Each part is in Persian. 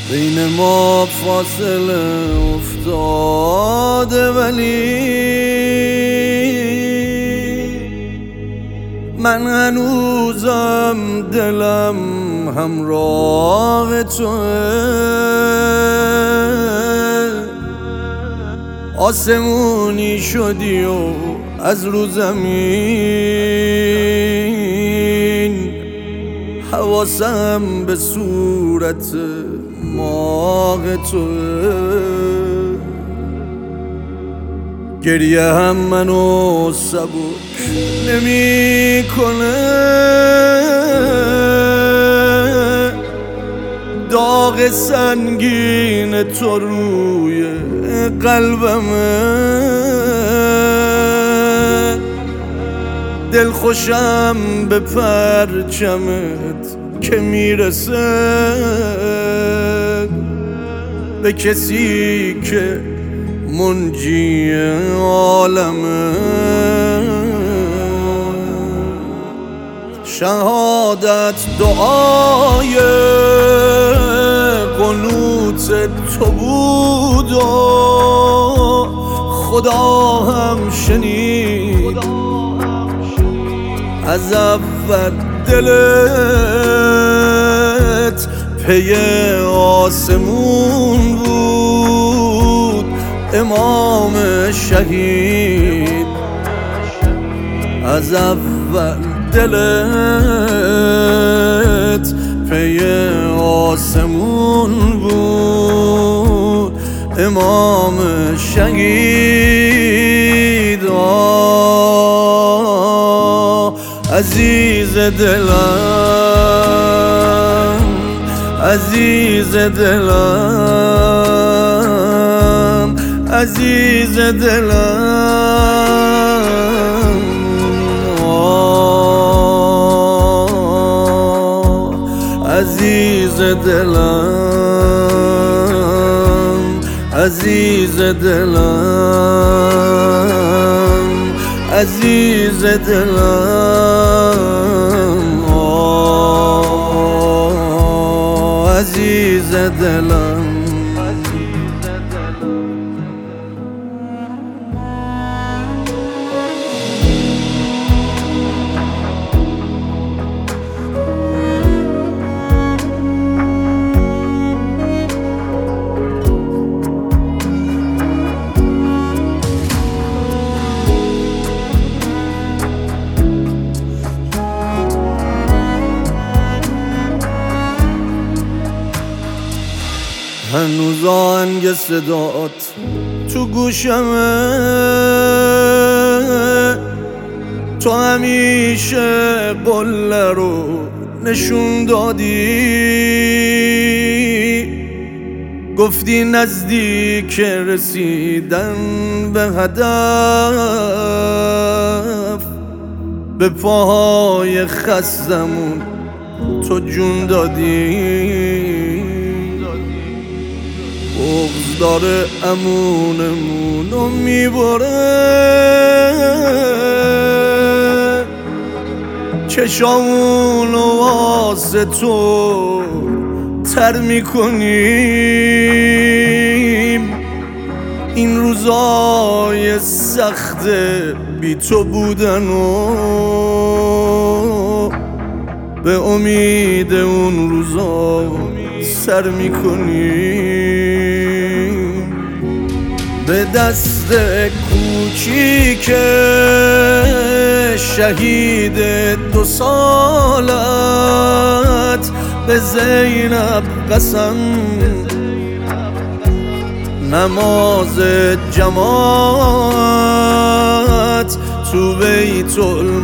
بین ما فاصله افتاده ولی من هنوزم دلم همراه توه. آسمونی شدی و از رو زمین حواسم به صورت ماه توه. گریه هم منو سبک نمی کنه، داغ سنگین تو روی قلبمه. دل خوشم به پرچمت که میرسه به کسی که منجی عالمه. شهادت دعای قنوت تو بود و خدا هم شنید. از اول دلت پی آسمون بود، امام شهید. از اول دلت پی آسمون بود، امام شهید. عزیز دلم، عزیز دلم، عزیز دلم. عزیز دلم، عزیز دلم، عزیز دلم، عزیز دلم. هنوز آهنگ صدات تو گوشمه، تو همیشه قله رو نشون دادی. گفتی نزدیک رسیدن به هدف، به پاهای خستمون تو جون دادی. بغض داره امونمونو میبره، چشامونو واسه تو تر میکنیم. این روزای سخت بی تو بودنو به امید اون روزا سر میکنیم. به دست کوچیک شهید 2 سالت به زینب قسم، نماز جماعت تو بیت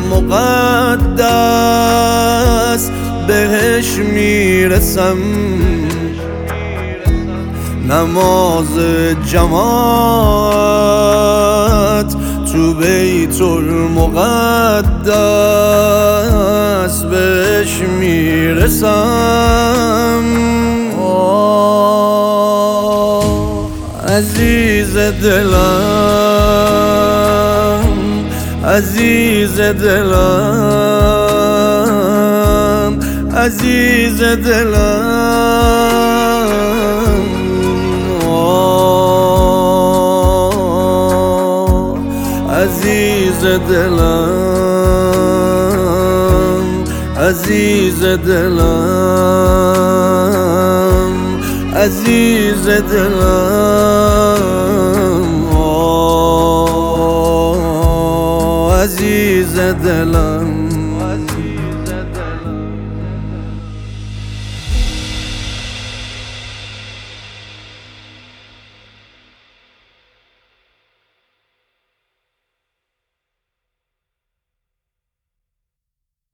المقدس بهش میرسم. نماز جماعت تو بیت المقدس بهش میرسم. عزیز دلم، عزیز دلم، عزیز دلم عزیز دلم عزیز دلم عزیز دلم عزیز دلم